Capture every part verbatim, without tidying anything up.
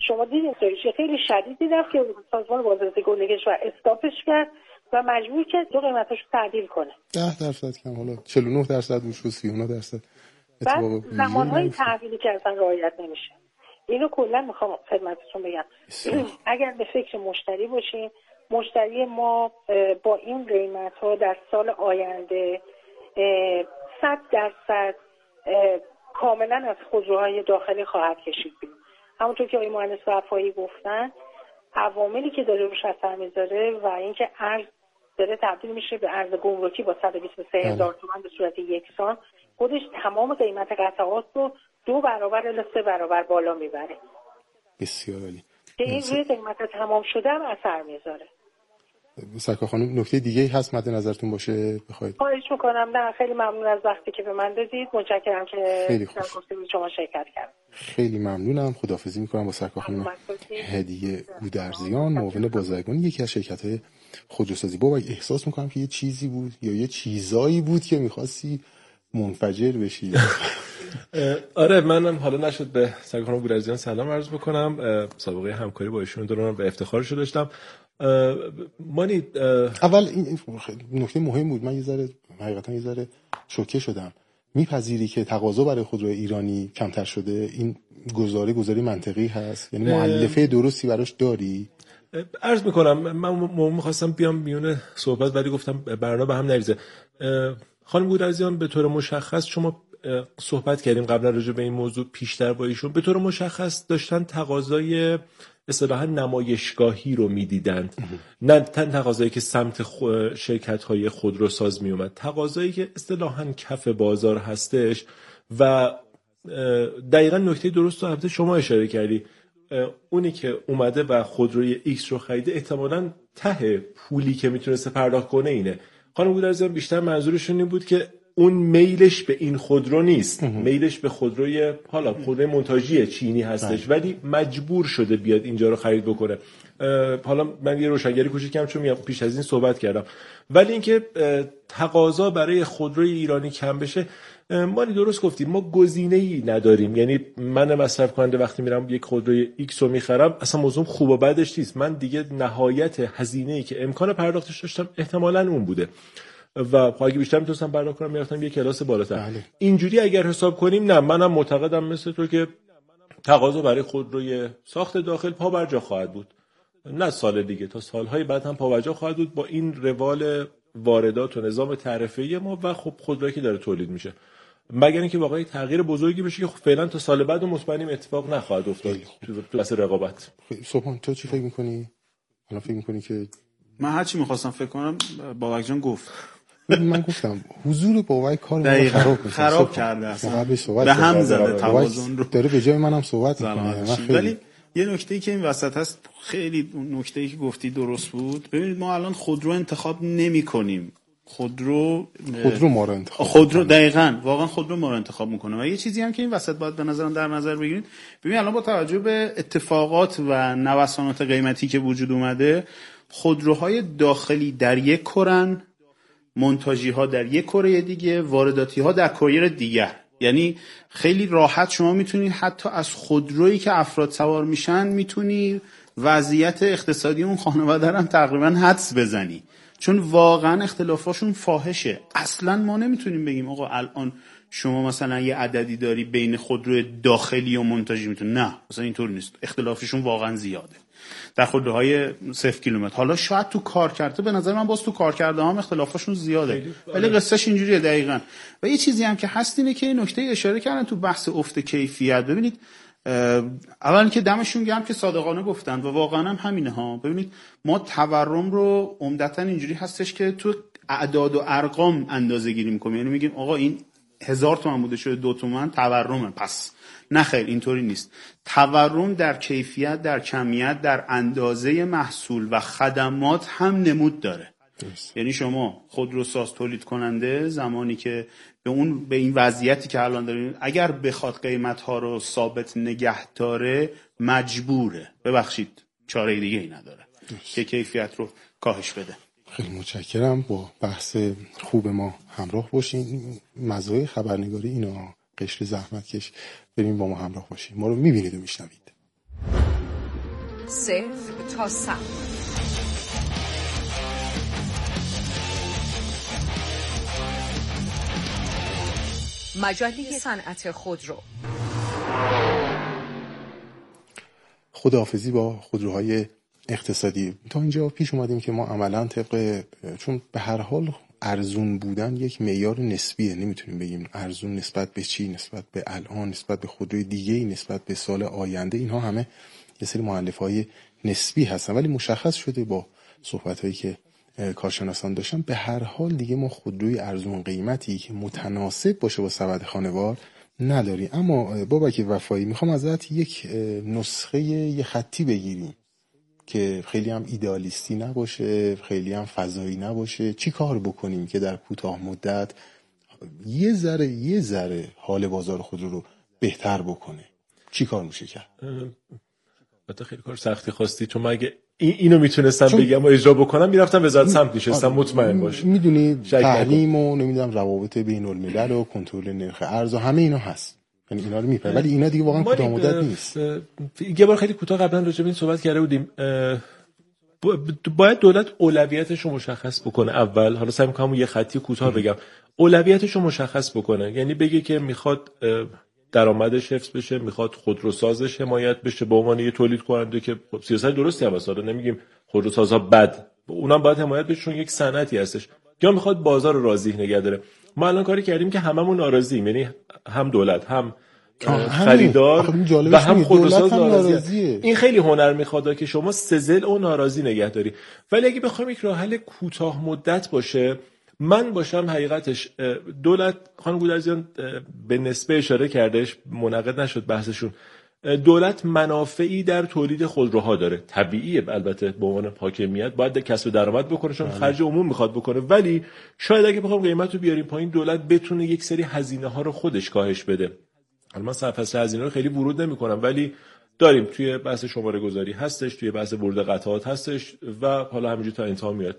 شما دیدین سایش خیلی شدیدی رفت که سازمان بازرسی کل کشور استاپش کرد و مجبور کرد دو قیمتاشو تعدیل کنه. ده درصد کم، حالا چهل و نه درصد بود و سی و نه درصد. بعد زمانهای تحویلی که اصلا رعایت نمیشه. اینو کلا میخوام خدمتتون بگم. اگر به فکر مشتری باشیم، مشتری ما با این قیمت ها در سال آینده صد درصد کاملا از خودروهای داخلی خواهد کشید بیرون. همونطور که آقای مهندس وفایی گفتن، عواملی که داره روش اثر میذاره و اینکه ارز داره تبدیل میشه به ارز گمرکی با صد و بیست و سه هزار تومان به صورت یکسان، خودش تمام قیمت قطعات رو دو برابر الی سه برابر بالا میبره. بسیار عالی. که این روی قیمت تمام شده هم اثر میذاره. سرکار خانم نکته دیگه هست مد نظرتون باشه بخواید؟ خواهش میکنم. نه خیلی ممنون از وقتی که به من دادید. متشکرم که در گفتگوی شما شرکت کردم. خیلی ممنونم. خداحافظی میکنم با سرکار خانم هدیه گودرزیان، معاون بازرگانی یکی از شرکت‌های خودروسازی. بابا احساس میکنم که یه چیزی بود یا یه چیزایی بود که میخواستی منفجر بشی. آره منم حالا نشد به سرکار خانم گودرزیان سلام عرض بکنم. سابقه همکاری با ایشون دارم و افتخارشو داشتم. مانی اول این نکته مهم بود. من یه ذره حقیقتا یه ذره شوکه شدم. میپذیری که تقاضا برای خودروی ایرانی کمتر شده؟ این گزاره گزاری منطقی هست؟ یعنی مؤلفه درستی براش داری؟ عرض میکنم من میخواستم بیام میونه صحبت ولی گفتم برنامه به هم نریزه. خانم گودرزیان به طور مشخص شما صحبت کردیم قبلا راجع به این موضوع پیشتر با ایشون، به طور مشخص داشتن تقاضای اصطلاحاً نمایشگاهی رو میدیدند، نه تن تقاضایی که سمت خو... شرکت‌های خودروساز میومد، تقاضایی که اصطلاحاً کف بازار هستش. و دقیقاً نکته درست رو البته شما اشاره کردی، اونی که اومده و خودروی ایکس رو خریده احتمالاً ته پولی که میتونسته پرداخت کنه اینه. خانم گودرزیان بیشتر منظورشون این بود که اون میلش به این خودرو نیست، میلش به خودروی حالا خودروی مونتاژی چینی هستش ولی مجبور شده بیاد اینجا رو خرید بکنه. حالا من یه روشنگری کوچیکم چون پیش از این صحبت کردم، ولی اینکه تقاضا برای خودروی ایرانی کم بشه، مالی درست گفتیم، ما گزینه‌ای نداریم. یعنی من مصرف کننده وقتی میرم یک خودروی ایکس رو میخرم اصلا موضوع خوب و بدش نیست، من دیگه نهایت هزینه‌ای که امکان پرداختش داشتم احتمالاً اون بوده و اگه بیشتر میتونستم پرداخت کنم میرفتم یه کلاس بالاتر. بله. اینجوری اگر حساب کنیم نه، منم معتقدم مثل تو که تقاضا برای خودروی ساخت داخل پا بر جا خواهد بود، نه سال دیگه تا سالهای بعد هم پا بر جا خواهد بود با این روال واردات و نظام تعرفه‌ای ما و خب خودرویی که داره تولید میشه، مگر اینکه واقعا تغییر بزرگی بشه که خب فعلا تا سال بعد مطمئنیم اتفاق نخواهد افتاد تو بحث رقابت. صبحان تو چی فکر می‌کنی؟ الان فکر می‌کنی که من هر چی می‌خواستم فکر کنم بابک جان گفت. من گفتم حضور بابک کار ما خراب می‌کنه، خراب کرده اصلا، به هم زده توازن رو داره به جای منم صحبت می‌کنه. ولی یه نکته‌ای که این وسط هست، خیلی نکته‌ای که گفتی درست بود. ببینید ما الان خودرو انتخاب نمی‌کنیم، خودرو خودرو ما رو انتخاب خودرو دقیقاً واقعا خودرو ما رو انتخاب میکنه. و یه چیزی هم که این وسط باید به نظرم در نظر بگیرید، ببین الان با توجه به اتفاقات و نوسانات قیمتی که وجود اومده، خودروهای داخلی در یک کرن، مونتاژی ها در یک کره دیگه، وارداتی ها در کره دیگه. یعنی خیلی راحت شما میتونید حتی از خودرویی که افراد سوار میشن میتونی وضعیت اقتصادی اون خانواده رو تقریبا حدس بزنی، چون واقعا اختلافاشون فاحشه. اصلا ما نمیتونیم بگیم آقا الان شما مثلا یه عددی داری بین خودرو داخلی و مونتاژی میتونی، نه مثلا اینطور نیست، اختلافشون واقعا زیاده در خودروهای صفر کیلومتر. حالا شاید تو کارکرده به نظر من باز تو کارکرده هم اختلافاشون زیاده، ولی قصهش اینجوریه دقیقاً. و یه چیزی هم که هست اینه که نکته اشاره کردن تو بحث افت کیفیت. ببینید اولا که دمشون گرم که صادقانه گفتن و واقعا هم همینه ها. ببینید ما تورم رو عمدتاً اینجوری هستش که تو اعداد و ارقام اندازه گیری می‌کنیم، یعنی میگیم آقا این هزار تومان بوده شده دو تومان تورمه، پس نه خیر اینطوری نیست. تورم در کیفیت، در کمیت، در اندازه محصول و خدمات هم نمود داره. yes. یعنی شما خودروساز تولید کننده زمانی که به اون به این وضعیتی که الان داریم اگر بخواد قیمت‌ها رو ثابت نگه داره مجبوره، ببخشید چاره دیگه ای نداره yes. که کیفیت رو کاهش بده. خیلی متشکرم. با بحث خوب ما همراه باشین. مزایای خبرنگاری اینا، قشر زحمتکش، بریم با ما همراه باشین. ما رو میبینید و میشنوید. صفر تا صد. مجله صنعت خودرو. خداحافظی با خودروهای اقتصادی. تا اینجا پیش اومدیم که ما عملاً طبق، چون به هر حال ارزون بودن یک معیار نسبیه، نمیتونیم بگیم ارزون نسبت به چی، نسبت به الان، نسبت به خودروی دیگه‌ای، نسبت به سال آینده، اینها همه یه سری مؤلفه‌های نسبی هستن. ولی مشخص شده با صحبت‌هایی که کارشناسان داشتن به هر حال دیگه ما خودروی ارزون قیمتی که متناسب باشه با سبد خانوار نداری. اما بابک وفایی، میخوام ازت یک نسخه یه خطی بگیریم که خیلی هم ایدئالیستی نباشه، خیلی هم فضایی نباشه. چی کار بکنیم که در کوتاه مدت یه ذره یه ذره حال بازار خودرو رو بهتر بکنه؟ چی کار میشه کرد؟ البته خیلی کار سختی خواستی، چون مگه اینو میتونستم بگم و اجرا بکنم میرفتم وزارت سمت میشستم، مطمئن باش. میدونی تحریم و نمیدونم روابط بین الملل و کنترل نرخ ارز و همه اینا هست، یعنی اینا رو میپره، ولی اینا دیگه واقعا کوتاه مدت نیست. یه بار خیلی کوتاه قبلا راجع به این صحبت کرده بودیم. باید دولت اولویتش رو مشخص بکنه اول. حالا سعی می‌کنم یه خطی کوتاه بگم. اولویتش رو مشخص بکنه، یعنی بگه که میخواد درآمدش حفظ بشه، میخواد خودروسازش حمایت بشه به عنوان یه تولید کننده که سیاست درستی هم اصلا نمیگیم خودروسازها بد، اونم باید حمایت بشه چون یک صنعتی هستش، یا میخواد بازار رو راضی نگه داره. ما الان کاری کردیم که هممون ناراضییم، یعنی هم دولت هم خریدار و هم خودروساز ناراضیه. این خیلی هنر میخواد که شما سزل و ناراضی نگه داری. ولی اگه بخوایم یک راه حل کوتاه مدت باشه، من باشم حقیقتش دولت، خانم گودرزیان به نسبه اشاره کردش، منعقد نشد بحثشون، دولت منافعی در تولید خودروها داره، طبیعیه البته به عنوان حاکمیت باید کسب درآمد بکنه چون خرج عموم میخواد بکنه، ولی شاید اگه بخوام قیمت رو بیاریم پایین دولت بتونه یک سری هزینه ها رو خودش کاهش بده. حالا من سرفصل هزینه رو خیلی ورود نمی‌کنم، ولی داریم توی بحث شماره گذاری هستش، توی بحث ورود قطعات هستش و حالا همینجوری تا انتها میاد.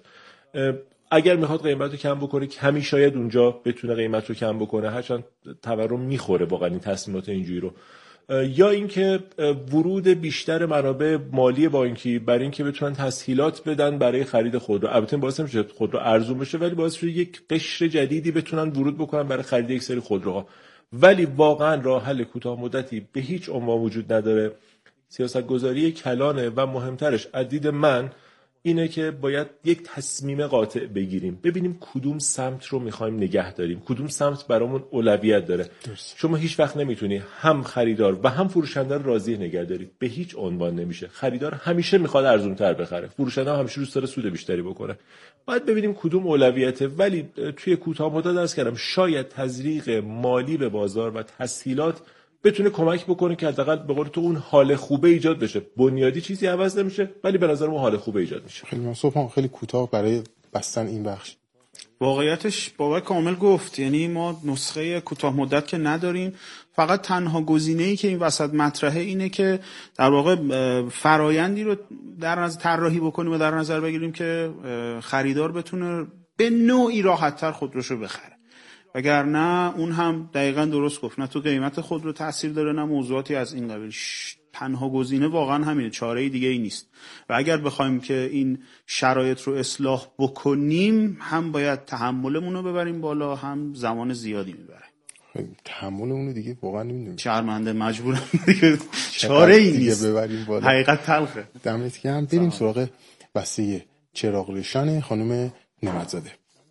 اگر میخواد قیمت رو کم بکنه کمی شاید اونجا بتونه قیمت رو کم بکنه، هرچند تورم میخوره واقعا این تصمیمات اینجوری رو، یا اینکه ورود بیشتر منابع مالی بانکی برای اینکه بتونن تسهیلات بدن برای خرید خودرو. البته باعث نمیشه خودرو ارزون بشه، ولی باعث میشه یک قشر جدیدی بتونن ورود بکنن برای خرید یک سری خودروها. ولی واقعا راه حل کوتاه مدتی به هیچ عنوان وجود نداره. سیاستگذاری کلانه و مهمترش از دید من اینه که باید یک تصمیم قاطع بگیریم، ببینیم کدوم سمت رو میخوایم نگه داریم، کدوم سمت برامون اولویت داره. درست. شما هیچ وقت نمیتونی هم خریدار و هم فروشنده رو راضی نگه داری، به هیچ عنوان نمیشه. خریدار همیشه میخواد ارزونتر بخره، فروشنده هم همیشه دوست داره سود بیشتری بکنه. باید ببینیم کدوم اولویته. ولی توی کوتاه مدت درس کردم شاید تزریق مالی به بازار و تسهیلات بتونه کمک بکنه که حداقل به قول تو اون حال خوبه ایجاد بشه. بنیادی چیزی عوض نمیشه، ولی به نظر من حال خوبه ایجاد میشه. خیلی ممنون. خیلی کوتاه برای بستن این بخش. واقعیتش بابا کامل گفت، یعنی ما نسخه کوتاه مدت که نداریم، فقط تنها گزینه‌ای که این وسط مطرحه اینه که در واقع فرایندی رو در نظر طراحی بکنیم و در نظر بگیریم که خریدار بتونه به نوعی راحت‌تر خودروشو بخره. وگرنه اون هم دقیقاً درست گفت، نه تو قیمت خودرو تاثیر داره نه موضوعاتی از این قبیل. تنها گزینه واقعا همینه، چاره‌ای دیگه ای نیست. و اگر بخوایم که این شرایط رو اصلاح بکنیم، هم باید تحملمون رو ببریم بالا، هم زمان زیادی میبره. تحملمون رو دیگه واقعا نمیدونیم، شرمنده مجبورم دیگه، چاره ای نیست، ببریم بالا. حقیقت تلخه. دمت گرم. بریم سراغ بسته چراغ روشن خانم نعمت‌زاده.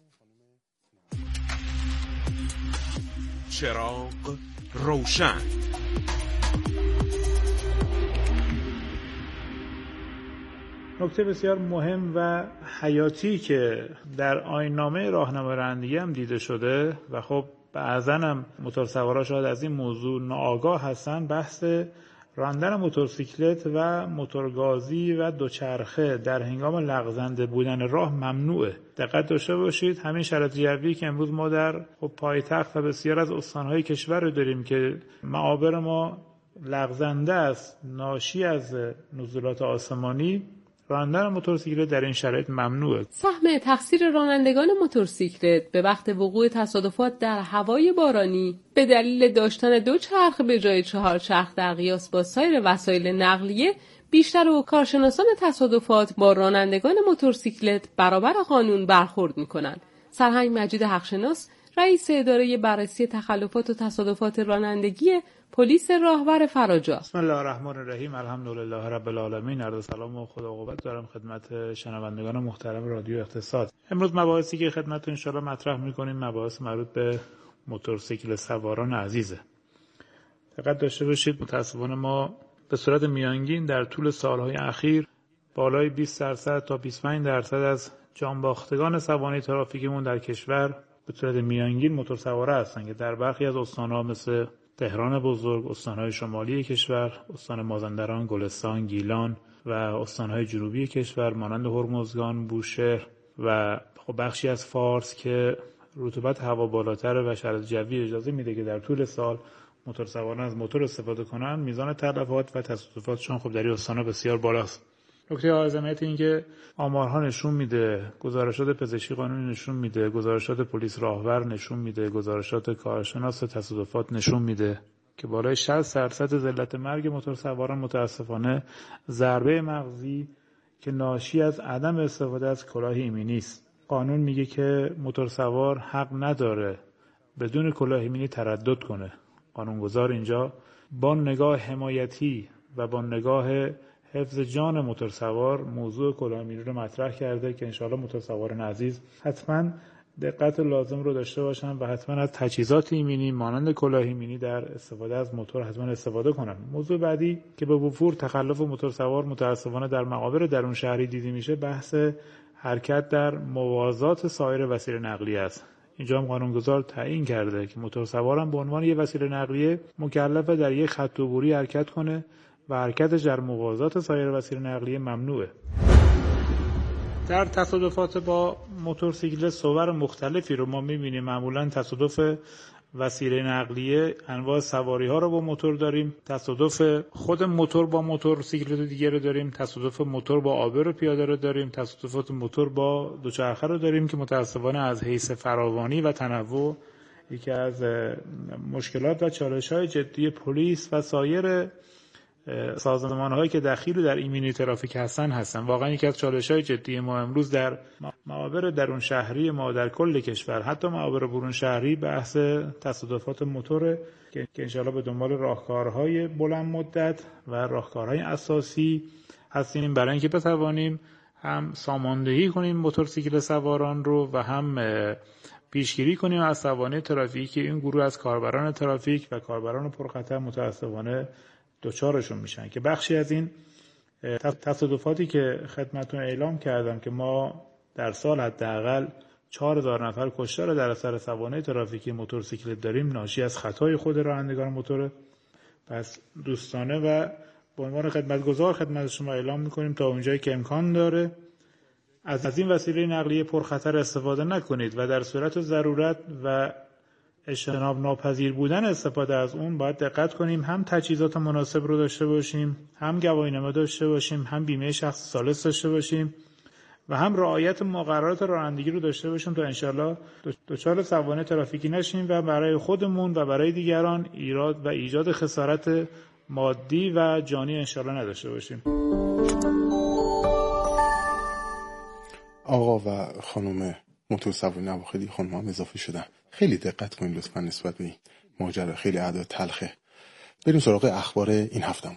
چراغ روشن. نکته بسیار مهم و حیاتی که در آیین‌نامه راهنمای رانندگی هم دیده شده و خب بعضاً هم موتورسوارا شاید از این موضوع ناآگاه هستن، بحث راندن موتورسیکلت و موتورگازی و دوچرخه در هنگام لغزنده بودن راه ممنوعه. دقت داشته باشید همین شرایط جوی که امروز ما در خب پایتخت و بسیار از استان‌های کشور رو داریم که معابر ما لغزنده است ناشی از نزولات آسمانی، راندن موتورسیکلت در این شرایط ممنوعه. سهم تقصیر رانندگان موتورسیکلت به وقت وقوع تصادفات در هوای بارانی به دلیل داشتن دو چرخ به جای چهار چرخ در قیاس با سایر وسایل نقلیه بیشتر و کارشناسان تصادفات با رانندگان موتورسیکلت برابر قانون برخورد می‌کنند. سرهنگ مجید حقشناس، رئیس اداره بررسی تخلفات و تصادفات رانندگی پلیس راهور فراجا. بسم الله الرحمن الرحیم. الحمدلله رب العالمین. عرض سلام و خدا قوت دارم خدمت شنوندگان محترم رادیو اقتصاد. امروز مباحثی که خدمتتون ان شاءالله مطرح می‌کنیم مباحث مربوط به موتورسیکل سواران عزیزه. دقت داشته باشید، متأسفانه ما به صورت میانگین در طول سالهای اخیر بالای بیست درصد تا بیست و پنج درصد از جانباختگان سوانح ترافیکیمون در کشور به صورت میانگین موتورسواره هستند که در برخی از استان‌ها مثل تهران بزرگ، استان‌های شمالی کشور، استان مازندران، گلستان، گیلان و استان‌های جنوبی کشور مانند هرمزگان، بوشهر و خب بخشی از فارس که رطوبت هوا بالاتر و شرایط جوی اجازه میده که در طول سال موتورسواران از موتور استفاده کنن، میزان تلفات و تصادفاتشون خب در این استان‌ها بسیار بالاست. نکته اهمیت این که آمارها نشون میده، گزارشات پزشکی قانونی نشون میده، گزارشات پلیس راهور نشون میده، گزارشات کارشناس تصادفات نشون میده که بالای شصت درصد ذلت مرگ موتورسواران متاسفانه ضربه مغزی که ناشی از عدم استفاده از کلاه ایمنی است. قانون میگه که موتورسوار حق نداره بدون کلاه ایمنی تردد کنه. قانونگذار اینجا با نگاه حمایتی و با نگاه حفظ جان موتورسوار موضوع کلاه ایمنی رو مطرح کرده که انشاءالله موتورسواران عزیز حتما دقت لازم رو داشته باشن و حتما از تجهیزات ایمنی مانند کلاه ایمنی در استفاده از موتور حتما استفاده کنن. موضوع بعدی که به وفور تخلف موتورسوار متاسفانه در مقابر درون شهری دیده میشه بحث حرکت در موازات سایر وسیله نقلیه است. اینجا هم قانونگذار تعیین کرده که موتورسوارم به عنوان یک وسیله نقلیه مکلفه در یک خط عبوری حرکت کنه و حرکتش در موازات سایر وسیله نقلیه ممنوعه. در تصادفات با موتورسیکلت صور مختلفی رو ما می‌بینیم. معمولاً تصادف وسیله نقلیه انواع سواری ها رو با موتور داریم، تصادف خود موتور با موتورسیکلت دیگه رو داریم، تصادف موتور با عابر و پیاده رو داریم، تصادفات موتور با دوچرخه رو داریم که متأسفانه از حیث فراوانی و تنوع یکی از مشکلات و چالش‌های جدی پلیس و سایر سازمان‌هایی که دخیل در ایمنی ترافیک هستن هستن. واقعا یکی از چالش‌های جدی ما امروز در معابر درون شهری ما در کل کشور، حتی معابر برون شهری، بحث تصادفات موتور که انشاءالله به دنبال راهکارهای بلند مدت و راهکارهای اساسی هستیم برای اینکه بتوانیم هم ساماندهی کنیم موتورسیکل سواران رو و هم پیشگیری کنیم از سوانح ترافیکی که این گروه از کاربران ترافیک و کاربران پرخطر متأسفانه دوچارشون میشن که بخشی از این تصادفاتی که خدمتتون اعلام کردم که ما در سال حداقل چهار هزار نفر کشته در اثر سوانح ترافیکی موتورسیکلت داریم ناشی از خطای خود رانندگان موتوره. پس دوستانه و به عنوان خدمتگزار خدمت شما اعلام میکنیم تا اونجایی که امکان داره از این وسیله نقلیه پرخطر استفاده نکنید و در صورت ضرورت و اجتناب ناپذیر بودن استفاده از اون باید دقت کنیم، هم تجهیزات مناسب رو داشته باشیم، هم گواهینامه داشته باشیم، هم بیمه شخص ثالث داشته باشیم و هم رعایت مقررات رانندگی رو داشته باشیم تا انشالله دچار سوانح ترافیکی نشیم و برای خودمون و برای دیگران ایراد و ایجاد خسارت مادی و جانی انشالله نداشته باشیم. آقا و خانم موتورسوار نواخدی خانم هم اضافه شدن، خیلی دقت کنید لطفا نسبت به این ماجرا، خیلی اعداد تلخه. بریم سراغ اخبار این هفتمون.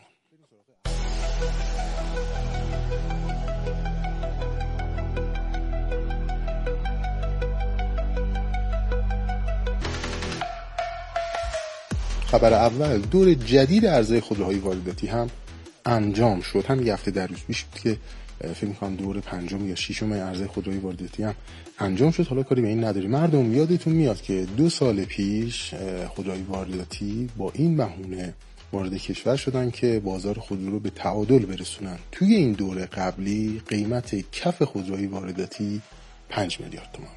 خبر اول، دور جدید عرضه خودروهای وارداتی هم انجام شد. هم یه هفته در روز پیش بود که فکر می‌کنم دور پنجم یا ششم عرضه خودروهای وارداتی هم انجام شد. حالا کاری به این نداری مردم، یادتون میاد که دو سال پیش خودروهای وارداتی با این بهونه وارد کشور شدن که بازار خودرو رو به تعادل برسونن. توی این دوره قبلی قیمت کف خودروهای وارداتی پنج میلیارد تومان.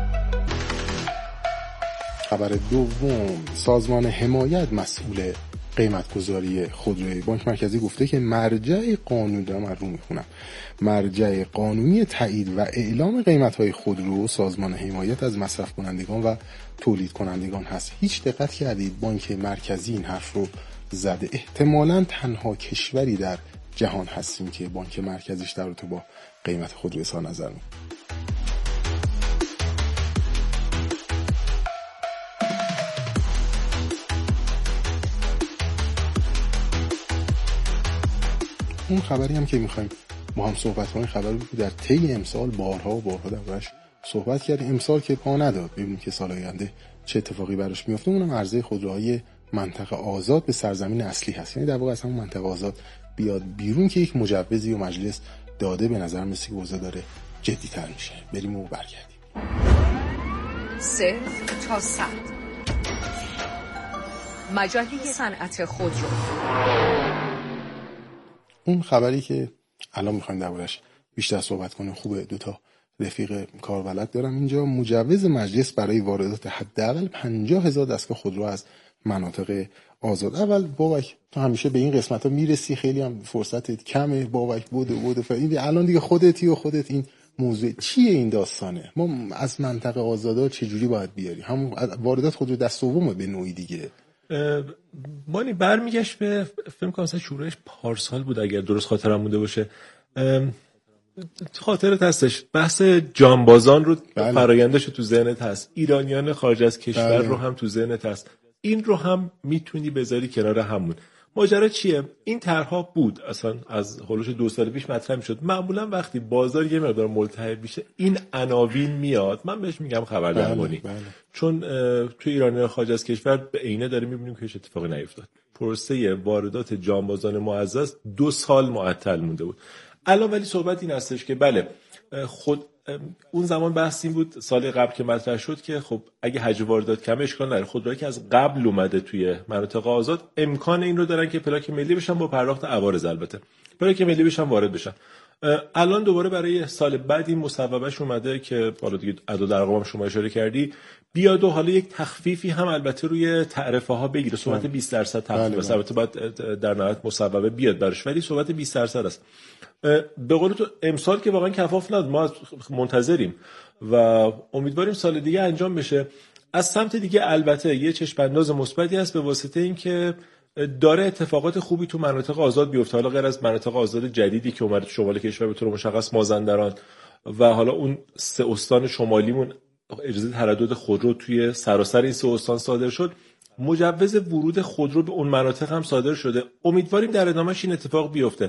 خبر دوم، سازمان حمایت مسئول قیمت گذاری خودروی بانک مرکزی گفته که مرجع قانون دارم رو میخونم مرجع قانونی تایید و اعلام قیمت‌های خودرو سازمان حمایت از مصرف کنندگان و تولید کنندگان هست. هیچ دقت کردید بانک مرکزی این حرف رو زده؟ احتمالاً تنها کشوری در جهان هستیم که بانک مرکزیش در رابطه با قیمت خودرو اظهار نظر می‌کنه. اون خبری هم که می‌خوایم ما هم صحبت کنیم خبری بود در طی امسال بارها و بارها دربارش صحبت کردیم. امسال که پا نداد، ببینیم که سال آینده چه اتفاقی براش میفته. اونم عرضه خودروهای منطقه آزاد به سرزمین اصلی هست، یعنی در واقع اصلا منطقه آزاد بیاد بیرون که یک مجوزی و مجلس داده. به نظر مثل که اوضاع داره جدی‌تر میشه. بریم و برگردیم. صفر تا صد مجله صنعت خودرو. اون خبری که الان میخوایم دربارش بیشتر صحبت کنیم خوبه. دوتا رفیق کاربلد دارم اینجا. مجوز مجلس برای واردات حداقل پنجاه هزار دستگاه خودرو از مناطق آزاد. اول بابک تو همیشه به این قسمت ها میرسی، خیلی هم فرصتت کمه بابک، بود و بود این الان دیگه خودتی و خودت این موضوع چیه این داستانه؟ ما از منطقه آزادا چجوری باید بیاری؟ همون واردات خودرو دست دومه به نوعی دیگه. مانی برمیگشت به فیلم که مثلا شورش پارسال بود اگر درست خاطرم مونده باشه. خاطرت هستش بحث جانبازان رو بله. فرایندش تو ذهنت هست، ایرانیان خارج از کشور بله. رو هم تو ذهنت هست. این رو هم میتونی بذاری کنار همون. ماجرا چیه؟ این طرحها بود اصلا از هولوش دو سال پیش مطرح میشد. معمولا وقتی بازار یه مقدار ملتهب میشه این عناوین میاد، من بهش میگم خبردارمانی. بله، بله. چون تو ایرانیان خارج از کشور به عینه داریم میبینیم که هیچ اتفاقی نیفتاد. پروسه واردات جانبازان معزز دو سال معطل مونده بود. الان ولی صحبت این هستش که بله خود اون زمان بحث این بود سال قبل که مطرح شد که خب اگه حجم واردات کم اشکال نداره، خودرویی که از قبل اومده توی مناطق آزاد امکان این رو دارن که پلاک ملی بشن با پرداخت عوارض، البته پلاک ملی بشن وارد بشن. الان دوباره برای سال بعد این مصوبهش اومده که بالا دیگه اعداد ارقام شما اشاره کردی بیاد و حالا یک تخفیفی هم البته روی تعرفه ها بگیره. صحبت بیست درصد تخفیف، البته باید در نهایت مصوبه بیاد براش، ولی صحبت بیست درصد است. به قول تو امسال که واقعا کفاف نداد، ما منتظریم و امیدواریم سال دیگه انجام بشه. از سمت دیگه البته یه چشم انداز مثبتی هست به واسطه اینکه داره اتفاقات خوبی تو مناطق آزاد بیفته. حالا غیر از مناطق آزاد جدیدی که اومد شمال کشور به طور مشخص مازندران و حالا اون سه استان شمالیمون اجازه تردد خودرو توی سراسر این سه استان صادر شد، مجوز ورود خودرو به اون مناطق هم صادر شده. امیدواریم در ادامهش این اتفاق بیفته،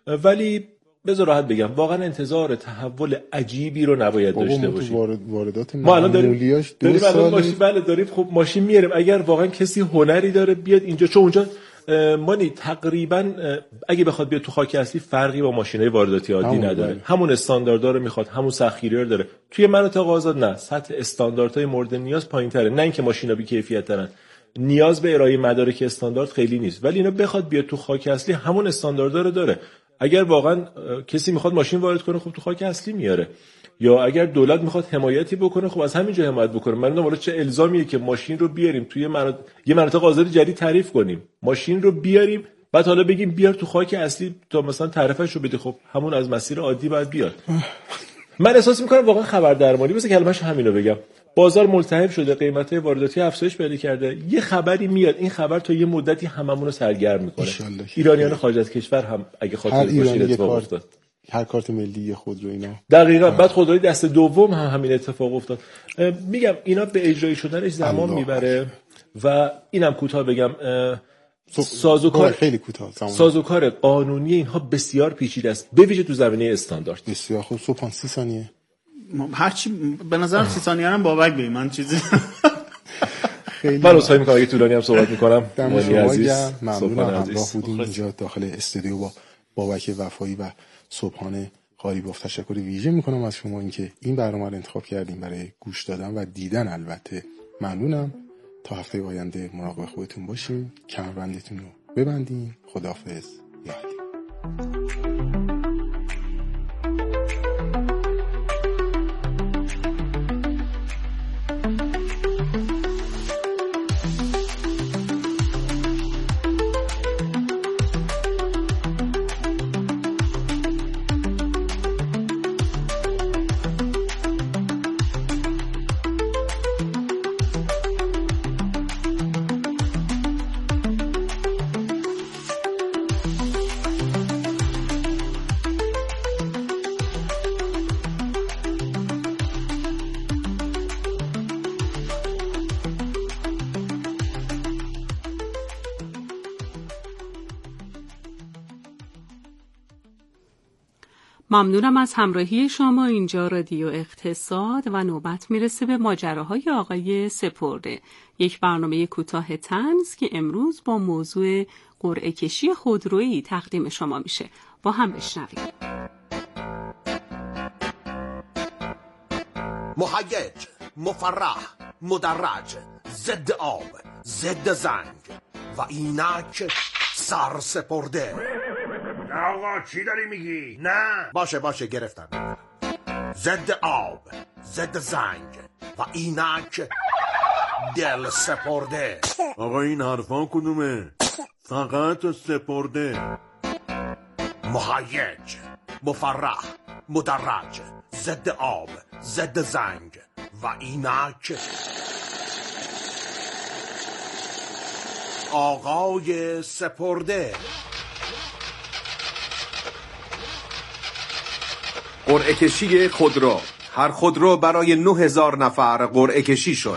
ولی بذار راحت بگم واقعا انتظار تحول عجیبی رو نباید داشته باشیم. وارد واردات ما الان داریم داریم الان ماشین بله داریم خب ماشین میاریم. اگر واقعا کسی هنری داره بیاد اینجا، چون اونجا مانی تقریبا اگه بخواد بیاد تو خاک اصلی فرقی با ماشینای وارداتی عادی همون نداره بله. همون استانداردها رو میخواد، همون سختگیری رو داره. توی مناطق آزاد نه، سطح استانداردهای مورد نیاز پایین‌تره، نه اینکه ماشینا بی کیفیت ترن، نیاز به ارائه مدارک استاندارد خیلی نیست، ولی اینا بخواد بیاد تو خاک اصلی همون استانداردها رو داره. اگر واقعا کسی میخواد ماشین وارد کنه خب تو خاک اصلی میاره، یا اگر دولت میخواد حمایتی بکنه خب از همینجا حمایت بکنه. من نمیدونم چه الزامیه که ماشین رو بیاریم توی مناطق یه مناطق آزاد جدید تعریف کنیم، ماشین رو بیاریم بعد حالا بگیم بیار تو خاک اصلی تا مثلا تعرفه‌اش رو بده. خب همون از مسیر عادی باید بیاد. من احساس میکنم واقعا خبر درمانی مثلا کلمه‌ش همینو بگم، بازار ملتهب شده، قیمت‌های وارداتی افزایش پیدا کرده، یه خبری میاد، این خبر تا یه مدتی هممون رو سرگرم میکنه. ایرانیان خارج از کشور هم اگه خاطر باشه اتفاق افتاد، هر کارت ملی خودرو اینا دقیقاً بعد خودروی دست دوم هم همین اتفاق افتاد. میگم اینا به اجرایی شدنش زمان میبره و اینم کوتاه بگم سازوکار خیلی کوتاه سازوکار قانونی اینها بسیار پیچیده است، به ویژه تو زمینه استاندارد. بسیار خوب. صبح سی ثانیه هرچی به نظر سی ثانیه هم بابک بگی من چیزی خیلی من اصلا میگم اگه طولانی هم صحبت میکنم. دم شما عزیز ممنونم همراه بودیم اینجا داخل استودیو با بابک وفایی و صبحانه قاریباف. تشکر ویژه میکنم از شما اینکه این برنامه رو انتخاب کردیم برای گوش دادن و دیدن. البته ممنونم. تا هفته آینده مراقب خودتون باشین، کمربندتون رو ببندین. خداحافظ. یا علی. ممنونم از همراهی شما. اینجا رادیو اقتصاد و نوبت میرسه به ماجراهای آقای سپرده، یک برنامه کوتاه طنز که امروز با موضوع قرعه کشی خودرویی تقدیم شما میشه. با هم بشنویم. مهیج، مفرح، مدرج، ضد آب، ضد زنگ و اینک سر سپرده. آقا چی داری میگی؟ نه باشه باشه گرفتم. ضد آب، ضد زنگ و اینک دل سپرده. آقا این حرفان کدومه؟ فقط سپرده. مهیج، مفرح، مدرج، ضد آب، ضد زنگ و اینک آقای سپرده. قرعه کشی خودرو. هر خودرو برای نه هزار نفر قرعه کشی شد.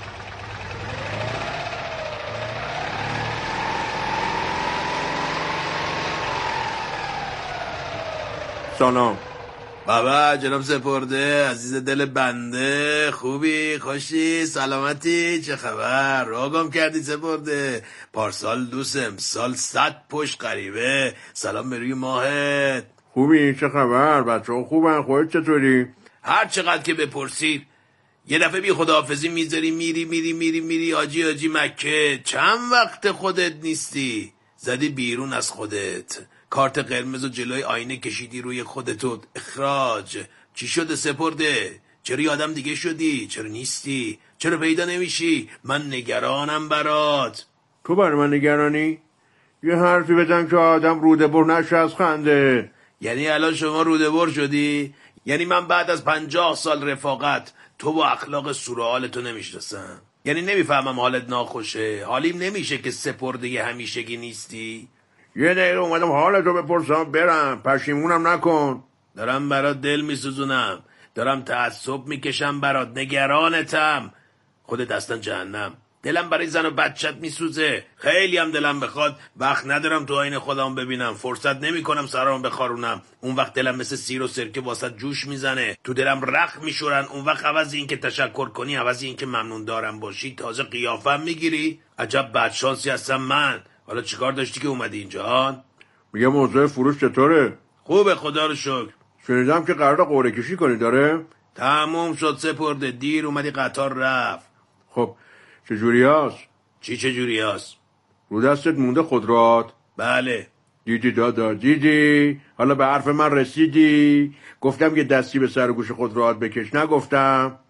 سلام. بابا جناب سپرده، عزیز دل بنده، خوبی؟ خوشی؟ سلامتی؟ چه خبر؟ راگم کردی سپرده؟ پارسال دوست، امسال صد پشت قریبه. سلام به روی ماهت. خوبی؟ چه خبر؟ بچه ها خوبن؟ خودت چطوری؟ هر چقدر که بپرسید. یه دفعه بی خداحافظی میذاری میری میری میری میری آجی آجی مکه. چند وقت خودت نیستی؟ زدی بیرون از خودت. کارت قرمز و جلوی آینه کشیدی روی خودتو. اخراج. چی شده سپرده؟ چرا یادم دیگه شدی؟ چرا نیستی؟ چرا پیدا نمیشی؟ من نگرانم برات. تو برای من نگرانی؟ یه حرفی بزن که آدم روده بر نشه از خنده. یعنی الان شما روده بر شدی؟ یعنی من بعد از پنجاه سال رفاقت تو با اخلاق سورئالتو نمیشناسم؟ یعنی نمیفهمم حالت ناخوشه؟ حالیم نمیشه که سپرده همیشگی نیستی؟ یه دقیقه اومدم حالتو بپرسم برم، پشیمونم نکن. دارم برات دل میسوزونم، دارم تعصب میکشم برات، نگرانتم. خودت اصلا جهنم. دلم برای زن و بچت میسوزه. خیلی هم دلم بخواد، وقت ندارم تو آینه خودم ببینم، فرصت نمی کنم سرام بخارونم. اون وقت دلم مثل سیر و سرکه واسه جوش میزنه، تو دلم رخ میشورن. اون وقت عوض این که تشکر کنی، عوض این که ممنون دارم باشی، تازه قیافم میگیری. عجب بدشانسی هستم من. حالا چیکار داشتی که اومدی اینجا؟ میگه موضوع فروش چطوره؟ خوبه خدا رو شکر. شنیدم که قراره قرعه کشی کنی داره؟ تموم شد سپرده، دیر اومدی قطار رفت. خب چجوری هست؟ چی چجوری هست؟ رو دستت مونده خودروات؟ بله. دیدی دادا دیدی؟ حالا به حرف من رسیدی؟ گفتم که دستی به سر گوش خودروات بکش، نگفتم؟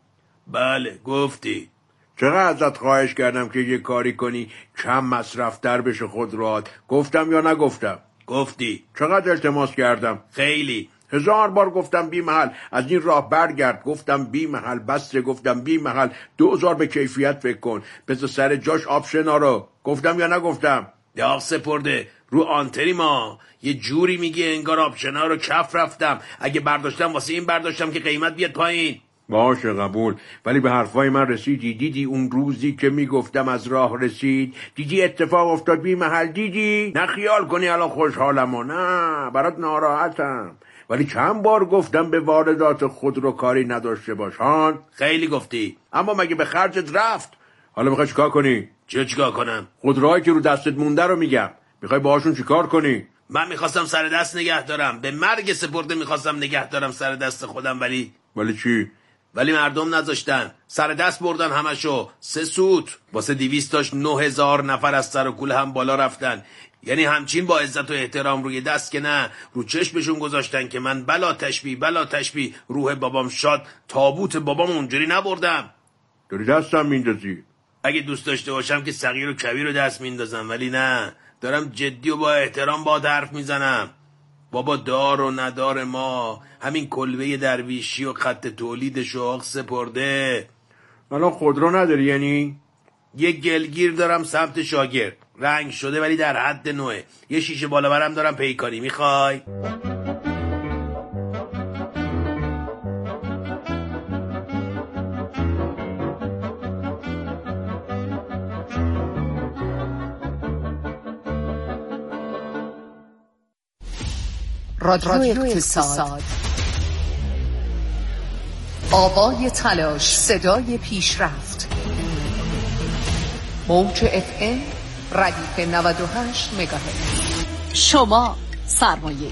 بله گفتی. چقدر ازت خواهش کردم که یه کاری کنی کم مصرفتر بشه خودروات، گفتم یا نگفتم؟ گفتی. چقدر التماس کردم؟ خیلی. هزار بار گفتم بی محل از این راه برگرد، گفتم بی محل بسته، گفتم بی محل دوزار به کیفیت فکر کن، بذار سر جاش آپشنا رو، گفتم یا نگفتم؟ یا سپرده رو آنتری ما یه جوری میگی انگار آپشنا رو کف رفتم. اگه برداشتم واسه این برداشتم که قیمت بیاد پایین. باشه قبول، ولی به حرفای من رسیدی؟ دیدی اون روزی که میگفتم از راه رسید؟ دیدی اتفاق افتاد بی محل؟ دیدی؟ نه خیال کنی الان خوشحالم و نه برات ناراحتم، ولی چند بار گفتم به واردات خود رو کاری نداشته باشان. خیلی گفتی. اما مگه به خرجت رفت؟ حالا میخوای چیکار کنی؟ چه چیکار کنم؟ خودروهایی که رو دستت مونده رو میگم، میخوای باهاشون چیکار کنی؟ من میخواستم سر دست نگه دارم، به مرگ سپرده میخواستم نگه دارم سر دست خودم، ولی ولی چی؟ ولی مردم نذاشتن، سر دست بردن همشو. سه سوت واسه دویستاش نه هزار نفر از سر و کوله هم بالا رفتن. یعنی همچین با عزت و احترام روی دست که نه، رو چشمشون گذاشتن که من بلا تشبیه بلا تشبیه روح بابام شاد، تابوت بابام اونجوری نبردم. داری دستم میندازی؟ اگه دوست داشته باشم که صغیر و کبیر رو دست میندازم، ولی نه، دارم جدی و با احترام با حرف میزنم. بابا دار و ندار ما همین کلبه درویشی و خط تولید شوق سپرده. الان خودرو نداری یعنی؟ یه گلگیر دارم سمت شاگرد، رنگ شده ولی در حد نوعه. یه شیشه بالا برم دارم پیکانی، میخوای؟ رادیو اقتصاد، آوای تلاش، صدای پیشرفت. موج اف ام ردیف نود و هشت مگاهرتز. شما سرمایه.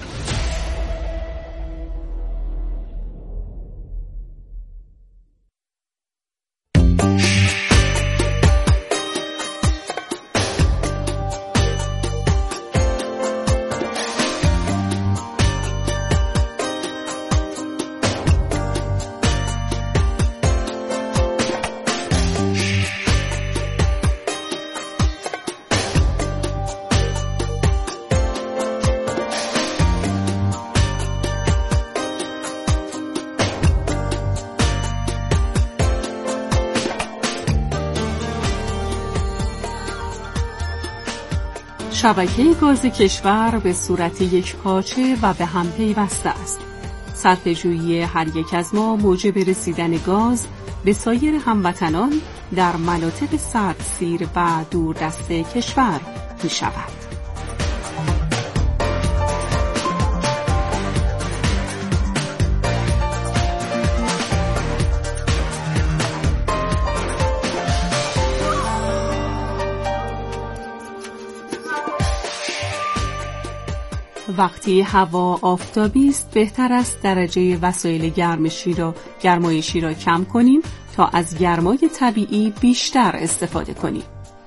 شبکه گاز کشور به صورت یک پارچه و به هم پیوسته است. صرفه‌جویی هر یک از ما موجب رسیدن گاز به سایر هموطنان در مناطق سردسیر و دوردست کشور می شود. وقتی هوا آفتابی است بهتر است درجه وسایل گرمایشی را گرمایشی را کم کنیم تا از گرمای طبیعی بیشتر استفاده کنیم.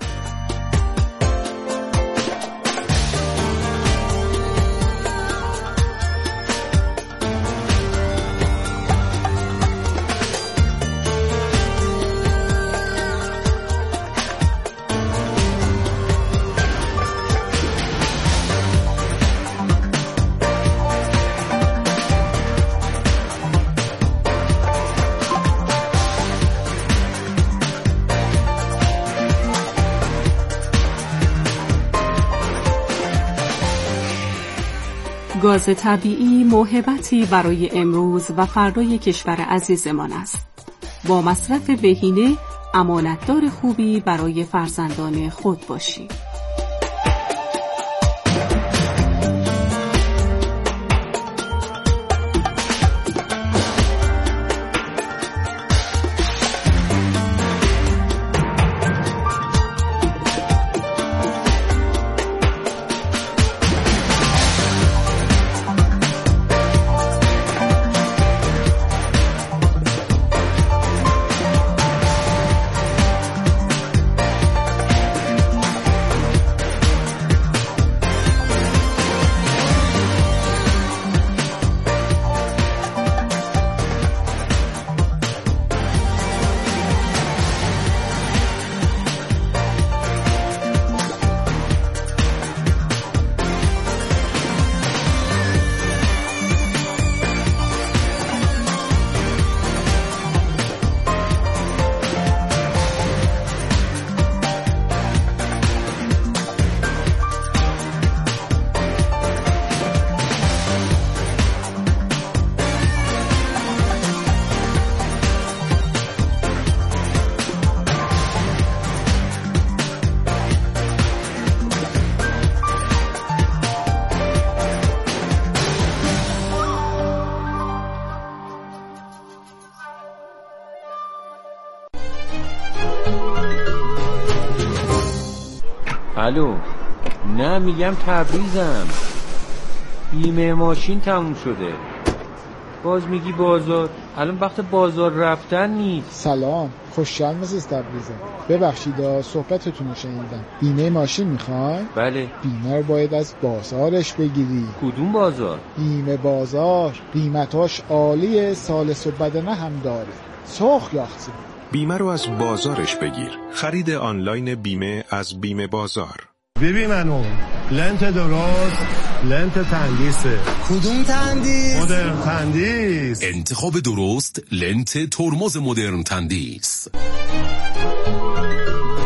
گاز طبیعی موهبتی برای امروز و فردای کشور عزیزمان است. با مصرف بهینه امانتدار خوبی برای فرزندان خود باشید. الو، نه میگم تبریزم، بیمه ماشین تموم شده. باز میگی بازار، الان وقت بازار رفتن نیست. سلام، خوشحال مسیز تبریزم. ببخشید صحبتتون رو شنیدم. بیمه ماشین میخوای؟ بله. بیمه رو باید از بازارش بگیری. کدوم بازار؟ بیمه بازار، قیمتاش عالیه، سالس و بدنه هم داره. سرخ یاختی. بیمه رو از بازارش بگیر. خرید آنلاین بیمه از بیمه بازار. ببین منو لنت درست، لنت تندیسه. کدوم تندیس؟ مدرن تندیس. انتخاب درست، لنت ترمز مدرن تندیس.